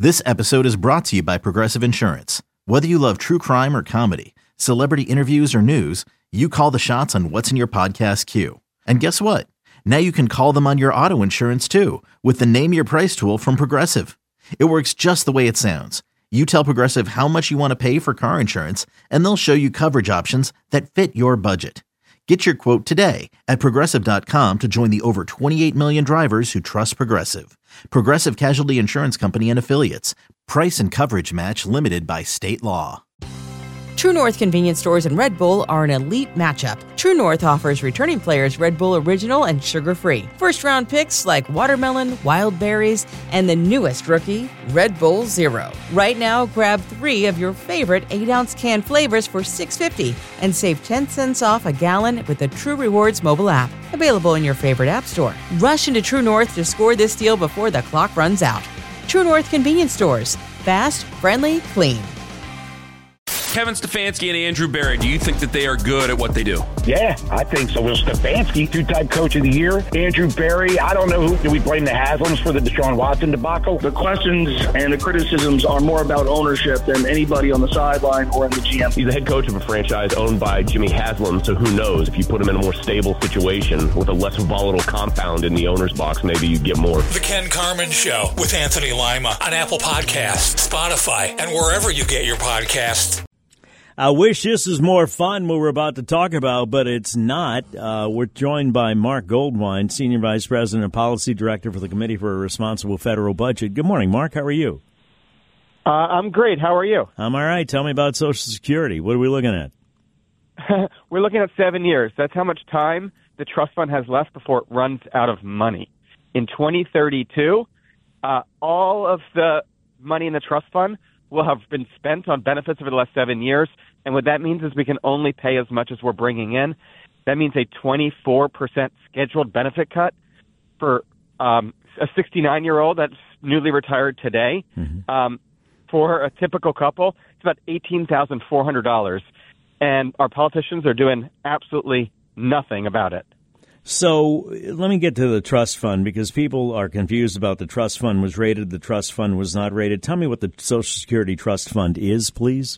This episode is brought to you by Progressive Insurance. Whether you love true crime or comedy, celebrity interviews or news, you call the shots on what's in your podcast queue. And guess what? Now you can call them on your auto insurance too with the Name Your Price tool from Progressive. It works just the way it sounds. You tell Progressive how much you want to pay for car insurance, and they'll show you coverage options that fit your budget. Get your quote today at Progressive.com to join the over 28 million drivers who trust Progressive. Progressive Casualty Insurance Company and Affiliates. Price and coverage match limited by state law. True North convenience stores and Red Bull are an elite matchup. True North offers returning players Red Bull Original and sugar-free. First-round picks like watermelon, wild berries, and the newest rookie, Red Bull Zero. Right now, grab 3 of your favorite 8-ounce can flavors for $6.50 and save 10 cents off a gallon with the True Rewards mobile app. Available in your favorite app store. Rush into True North to score this deal before the clock runs out. True North convenience stores. Fast, friendly, clean. Kevin Stefanski and Andrew Berry, do you think that they are good at what they do? Yeah, I think so. Will Stefanski, 2-time coach of the year. Andrew Berry, I don't know do we blame the Haslams for the Deshaun Watson debacle? The questions and the criticisms are more about ownership than anybody on the sideline or in the GM. He's the head coach of a franchise owned by Jimmy Haslam, so who knows? If you put him in a more stable situation with a less volatile compound in the owner's box, maybe you get more. The Ken Carman Show with Anthony Lima on Apple Podcasts, Spotify, and wherever you get your podcasts. I wish this was more fun what we're about to talk about, but it's not. We're joined by Mark Goldwine, Senior Vice President and Policy Director for the Committee for a Responsible Federal Budget. Good morning, Mark. How are you? I'm great. How are you? I'm all right. Tell me about Social Security. What are we looking at? We're looking at 7 years. That's how much time the trust fund has left before it runs out of money. In 2032, all of the money in the trust fund will have been spent on benefits over the last 7 years. And what that means is we can only pay as much as we're bringing in. That means a 24% scheduled benefit cut for a 69-year-old that's newly retired today. Mm-hmm. For a typical couple, it's about $18,400. And our politicians are doing absolutely nothing about it. So let me get to the trust fund because people are confused about the trust fund was rated, the trust fund was not rated. Tell me what the Social Security Trust Fund is, please.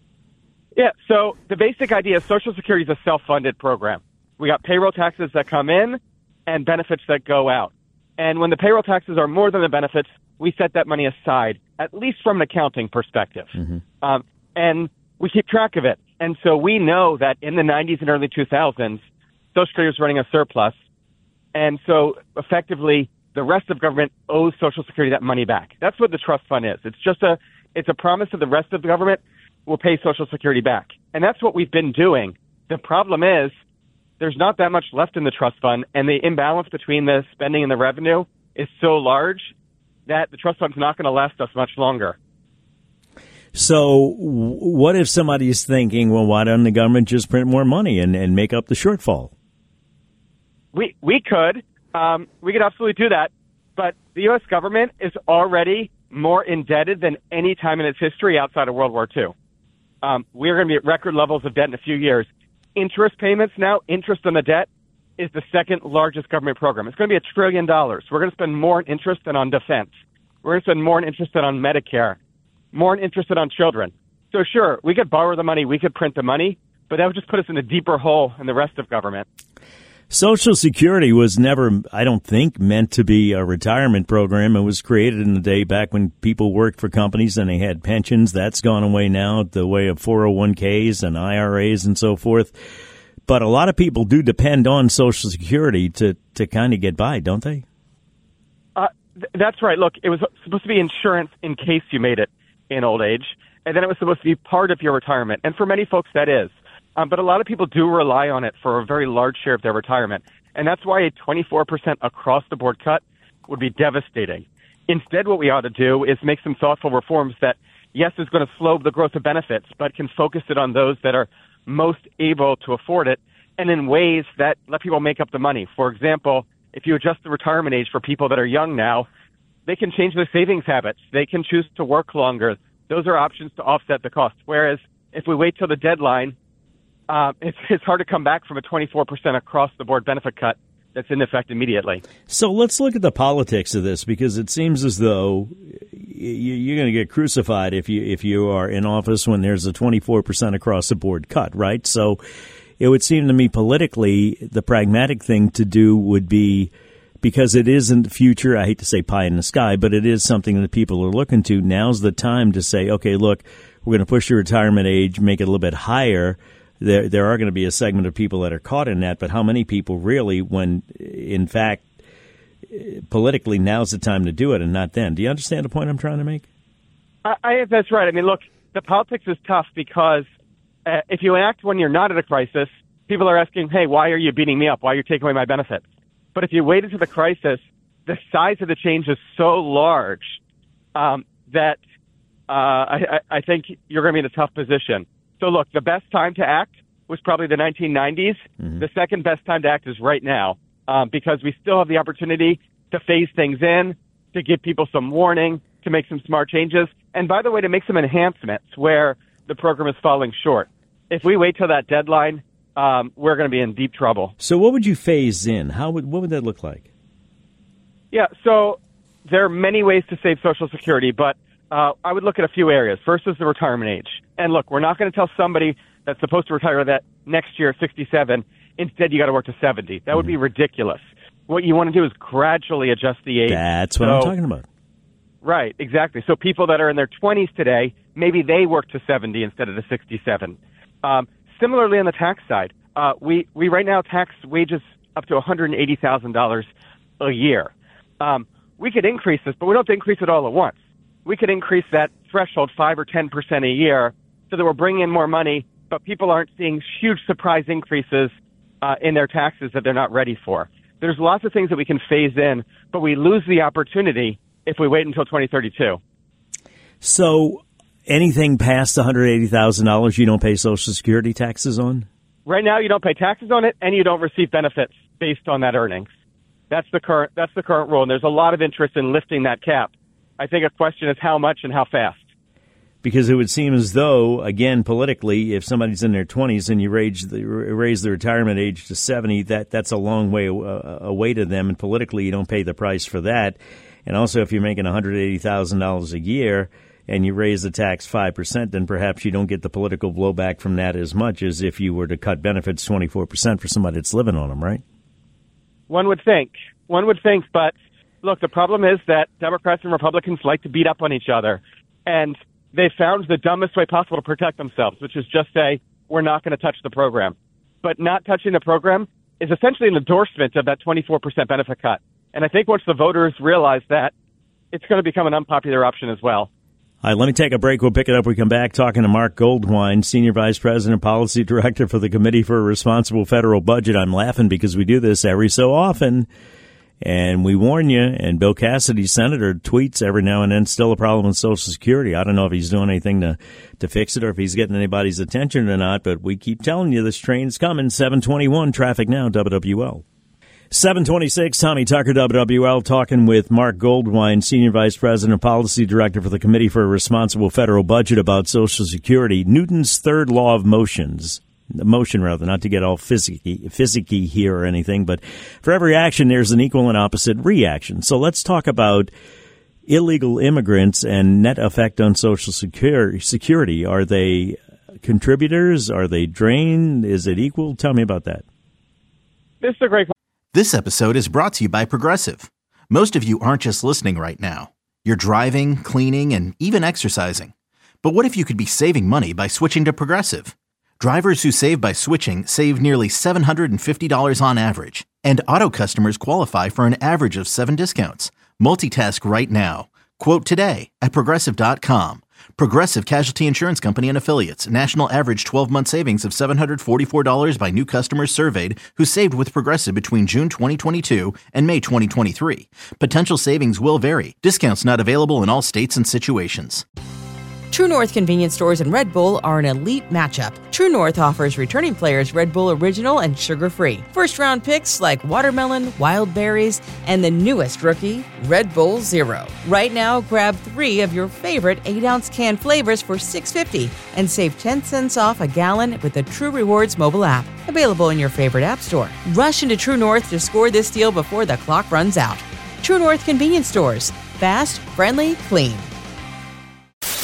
Yeah, so the basic idea is Social Security is a self-funded program. We got payroll taxes that come in and benefits that go out. And when the payroll taxes are more than the benefits, we set that money aside, at least from an accounting perspective. Mm-hmm. And we keep track of it. And so we know that in the 90s and early 2000s, Social Security was running a surplus, and so effectively the rest of government owes Social Security that money back. That's what the trust fund is. It's a promise that the rest of the government will pay Social Security back, and that's what we've been doing. The problem is there's not that much left in the trust fund, and the imbalance between the spending and the revenue is so large that the trust fund's not going to last us much longer. So what if somebody's thinking, well, why doesn't the government just print more money and make up the shortfall? We could absolutely do that, but the U.S. government is already more indebted than any time in its history outside of World War II. We're going to be at record levels of debt in a few years. Interest payments now, interest on the debt, is the second largest government program. It's going to be $1 trillion. We're going to spend more on interest than on defense. We're going to spend more on interest than on Medicare, more on interest than on children. So sure, we could borrow the money, we could print the money, but that would just put us in a deeper hole in the rest of government. Social Security was never, I don't think, meant to be a retirement program. It was created in the day back when people worked for companies and they had pensions. That's gone away now, the way of 401ks and IRAs and so forth. But a lot of people do depend on Social Security to kind of get by, don't they? That's right. Look, it was supposed to be insurance in case you made it in old age, and then it was supposed to be part of your retirement. And for many folks, that is. But a lot of people do rely on it for a very large share of their retirement. And that's why a 24% across-the-board cut would be devastating. Instead, what we ought to do is make some thoughtful reforms that, yes, is going to slow the growth of benefits, but can focus it on those that are most able to afford it and in ways that let people make up the money. For example, if you adjust the retirement age for people that are young now, they can change their savings habits. They can choose to work longer. Those are options to offset the cost. Whereas if we wait till the deadline, it's hard to come back from a 24% across-the-board benefit cut that's in effect immediately. So let's look at the politics of this, because it seems as though you're going to get crucified if you are in office when there's a 24% across the board cut, right? So it would seem to me politically the pragmatic thing to do would be, because it isn't the future, I hate to say pie in the sky, but it is something that people are looking to. Now's the time to say, okay, look, we're going to push the retirement age, make it a little bit higher. There are going to be a segment of people that are caught in that, but how many people really, when in fact politically now's the time to do it and not then? Do you understand the point I'm trying to make? That's right. I mean, look, the politics is tough because if you act when you're not in a crisis, people are asking, hey, why are you beating me up? Why are you taking away my benefits? But if you wait until the crisis, the size of the change is so large that I think you're going to be in a tough position. So, look, the best time to act was probably the 1990s. Mm-hmm. The second best time to act is right now because we still have the opportunity to phase things in, to give people some warning, to make some smart changes, and, by the way, to make some enhancements where the program is falling short. If we wait till that deadline, we're going to be in deep trouble. So what would you phase in? What would that look like? Yeah, so there are many ways to save Social Security, but I would look at a few areas. First is the retirement age. And look, we're not going to tell somebody that's supposed to retire that next year at 67, instead you got to work to 70. That would be ridiculous. What you want to do is gradually adjust the age. That's what I'm talking about. Right, exactly. So people that are in their 20s today, maybe they work to 70 instead of the 67. Similarly, on the tax side, we right now tax wages up to $180,000 a year. We could increase this, but we don't have to increase it all at once. We could increase that threshold 5 or 10% a year so that we're bringing in more money, but people aren't seeing huge surprise increases in their taxes that they're not ready for. There's lots of things that we can phase in, but we lose the opportunity if we wait until 2032. So anything past $180,000 you don't pay Social Security taxes on? Right now you don't pay taxes on it, and you don't receive benefits based on that earnings. That's the current rule, and there's a lot of interest in lifting that cap. I think a question is how much and how fast. Because it would seem as though, again, politically, if somebody's in their 20s and you raise the retirement age to 70, that's a long way away to them, and politically you don't pay the price for that. And also, if you're making $180,000 a year and you raise the tax 5%, then perhaps you don't get the political blowback from that as much as if you were to cut benefits 24% for somebody that's living on them, right? One would think, but look, the problem is that Democrats and Republicans like to beat up on each other, and they found the dumbest way possible to protect themselves, which is just say, we're not going to touch the program. But not touching the program is essentially an endorsement of that 24% benefit cut. And I think once the voters realize that, it's going to become an unpopular option as well. All right, let me take a break. We'll pick it up. We come back talking to Mark Goldwine, Senior Vice President, Policy Director for the Committee for a Responsible Federal Budget. I'm laughing because we do this every so often, and we warn you, and Bill Cassidy, Senator, tweets every now and then, still a problem with Social Security. I don't know if he's doing anything to fix it or if he's getting anybody's attention or not, but we keep telling you this train's coming. 721, traffic now, WWL. 726, Tommy Tucker, WWL, talking with Mark Goldwine, Senior Vice President, Policy Director for the Committee for a Responsible Federal Budget about Social Security. Newton's third law of motion, not to get all physicky here or anything, but for every action, there's an equal and opposite reaction. So let's talk about illegal immigrants and net effect on Social Security. Are they contributors? Are they drain? Is it equal? Tell me about that. This is a great question. This episode is brought to you by Progressive. Most of you aren't just listening right now. You're driving, cleaning, and even exercising. But what if you could be saving money by switching to Progressive? Drivers who save by switching save nearly $750 on average. And auto customers qualify for an average of 7 discounts. Multitask right now. Quote today at Progressive.com. Progressive Casualty Insurance Company and Affiliates. National average 12-month savings of $744 by new customers surveyed who saved with Progressive between June 2022 and May 2023. Potential savings will vary. Discounts not available in all states and situations. True North convenience stores and Red Bull are an elite matchup. True North offers returning players Red Bull Original and sugar-free. First-round picks like watermelon, wild berries, and the newest rookie, Red Bull Zero. Right now, grab 3 of your favorite 8-ounce can flavors for $6.50 and save 10 cents off a gallon with the True Rewards mobile app. Available in your favorite app store. Rush into True North to score this deal before the clock runs out. True North convenience stores. Fast, friendly, clean.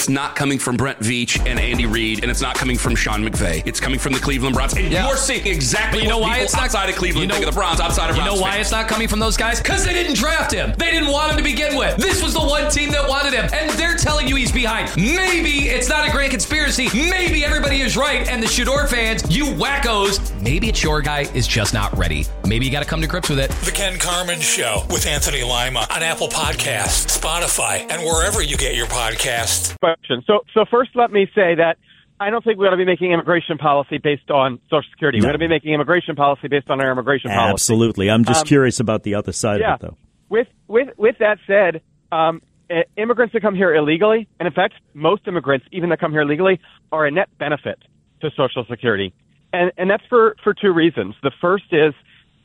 it's not coming from Brent Veach and Andy Reid, and it's not coming from Sean McVay. It's coming from the Cleveland Browns. And you're seeing exactly what people outside of Cleveland think of the Browns, outside of Browns. You know why it's not coming from those guys? Because they didn't draft him. They didn't want him to begin with. This was the one team that wanted him, and they're telling you he's behind. Maybe it's not a grand conspiracy. Maybe everybody is right, and the Shador fans, you wackos, maybe it's your guy is just not ready. Maybe you got to come to grips with it. The Ken Carman Show with Anthony Lima on Apple Podcasts, Spotify, and wherever you get your podcasts. So first, let me say that I don't think we ought to be making immigration policy based on Social Security. We ought to be making immigration policy based on our immigration policy. Absolutely. I'm just curious about the other side of it, though. With that said, immigrants that come here illegally, and in fact, most immigrants, even that come here illegally, are a net benefit to Social Security. And that's for two reasons. The first is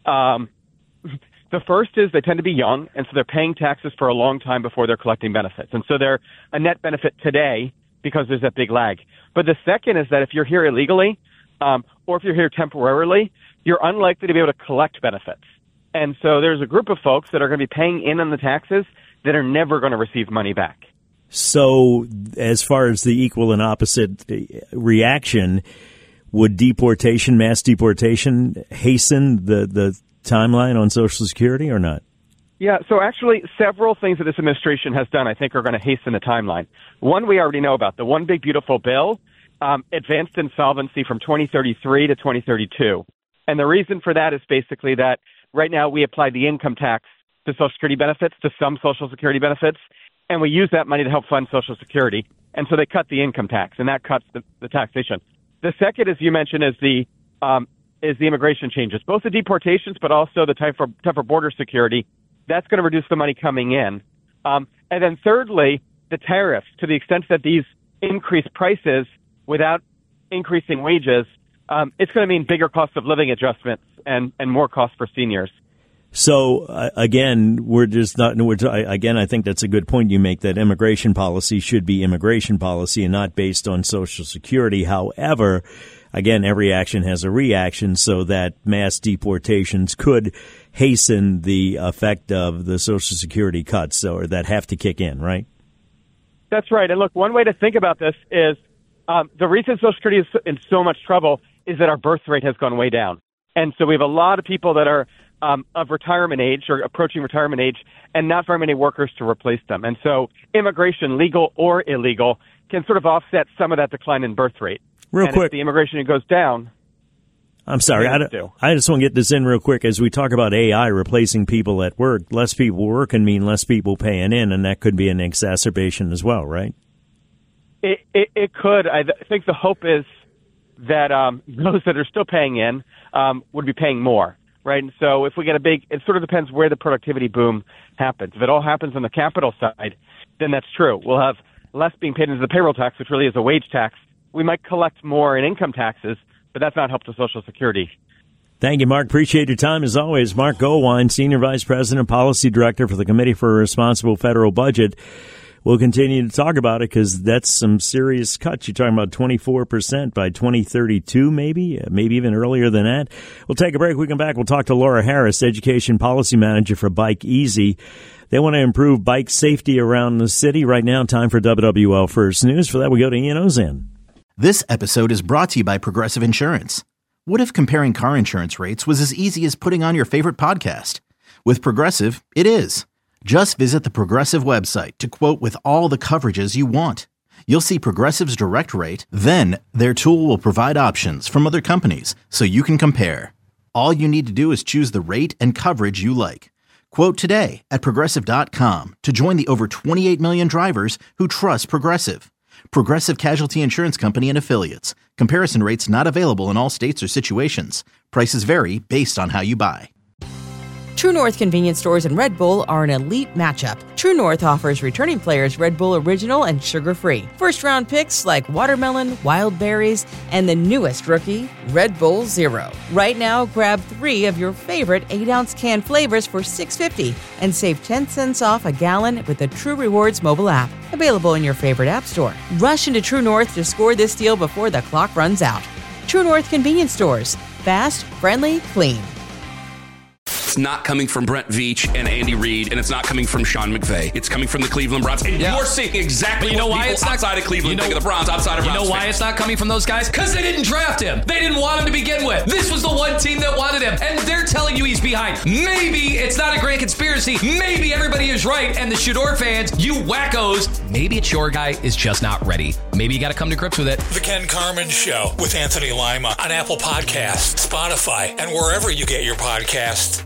they tend to be young, and so they're paying taxes for a long time before they're collecting benefits. And so they're a net benefit today because there's that big lag. But the second is that if you're here illegally, or if you're here temporarily, you're unlikely to be able to collect benefits. And so there's a group of folks that are going to be paying in on the taxes that are never going to receive money back. So as far as the equal and opposite reaction, would mass deportation, hasten the timeline on Social Security or not? Yeah, so actually several things that this administration has done I think are going to hasten the timeline. One we already know about, the One Big Beautiful Bill, advanced insolvency from 2033 to 2032. And the reason for that is basically that right now we apply the income tax to Social Security benefits, to some Social Security benefits, and we use that money to help fund Social Security. And so they cut the income tax, and that cuts the taxation. The second, as you mentioned, is the immigration changes, both the deportations, but also the tougher border security. That's going to reduce the money coming in. And then thirdly, the tariffs, to the extent that these increase prices without increasing wages, it's going to mean bigger cost of living adjustments and more costs for seniors. So, again, I think that's a good point you make, that immigration policy should be immigration policy and not based on Social Security. However, again, every action has a reaction, so that mass deportations could hasten the effect of the Social Security cuts, or that have to kick in, right? That's right. And look, one way to think about this is the reason Social Security is in so much trouble is that our birth rate has gone way down. And so we have a lot of people that are of retirement age or approaching retirement age, and not very many workers to replace them. And so immigration, legal or illegal, can sort of offset some of that decline in birth rate. Real quick, if the immigration goes down. I'm sorry, I just want to get this in real quick. As we talk about AI replacing people at work, less people working mean less people paying in, and that could be an exacerbation as well, right? It could. I think the hope is that those that are still paying in would be paying more, right? And so if we get it sort of depends where the productivity boom happens. If it all happens on the capital side, then that's true. We'll have less being paid into the payroll tax, which really is a wage tax. We might collect more in income taxes, but that's not help to Social Security. Thank you, Mark. Appreciate your time as always. Mark Goldwein, Senior Vice President, Policy Director for the Committee for a Responsible Federal Budget. We'll continue to talk about it because that's some serious cuts. You're talking about 24% by 2032, maybe even earlier than that. We'll take a break. We come back. We'll talk to Laura Harris, Education Policy Manager for Bike Easy. They want to improve bike safety around the city. Right now, time for WWL First News. For that, we go to Ian Ozan. This episode is brought to you by Progressive Insurance. What if comparing car insurance rates was as easy as putting on your favorite podcast? With Progressive, it is. Just visit the Progressive website to quote with all the coverages you want. You'll see Progressive's direct rate, then their tool will provide options from other companies so you can compare. All you need to do is choose the rate and coverage you like. Quote today at Progressive.com to join the over 28 million drivers who trust Progressive. Progressive Casualty Insurance Company and Affiliates. Comparison rates not available in all states or situations. Prices vary based on how you buy. True North convenience stores and Red Bull are an elite matchup. True North offers returning players Red Bull Original and sugar-free. First-round picks like watermelon, wild berries, and the newest rookie, Red Bull Zero. Right now, grab 3 of your favorite 8-ounce can flavors for $6.50 and save 10 cents off a gallon with the True Rewards mobile app. Available in your favorite app store. Rush into True North to score this deal before the clock runs out. True North convenience stores. Fast, friendly, clean. It's not coming from Brent Veach and Andy Reid, and it's not coming from Sean McVay. It's coming from the Cleveland Browns. And you're seeing exactly what people outside of Cleveland think of the Browns, outside of Browns. You know why it's not coming from those guys? Because they didn't draft him. They didn't want him to begin with. This was the one team that wanted him, and they're telling you he's behind. Maybe it's not a grand conspiracy. Maybe everybody is right, and the Shador fans, you wackos, maybe it's your guy is just not ready. Maybe you got to come to grips with it. The Ken Carman Show with Anthony Lima on Apple Podcasts, Spotify, and wherever you get your podcasts.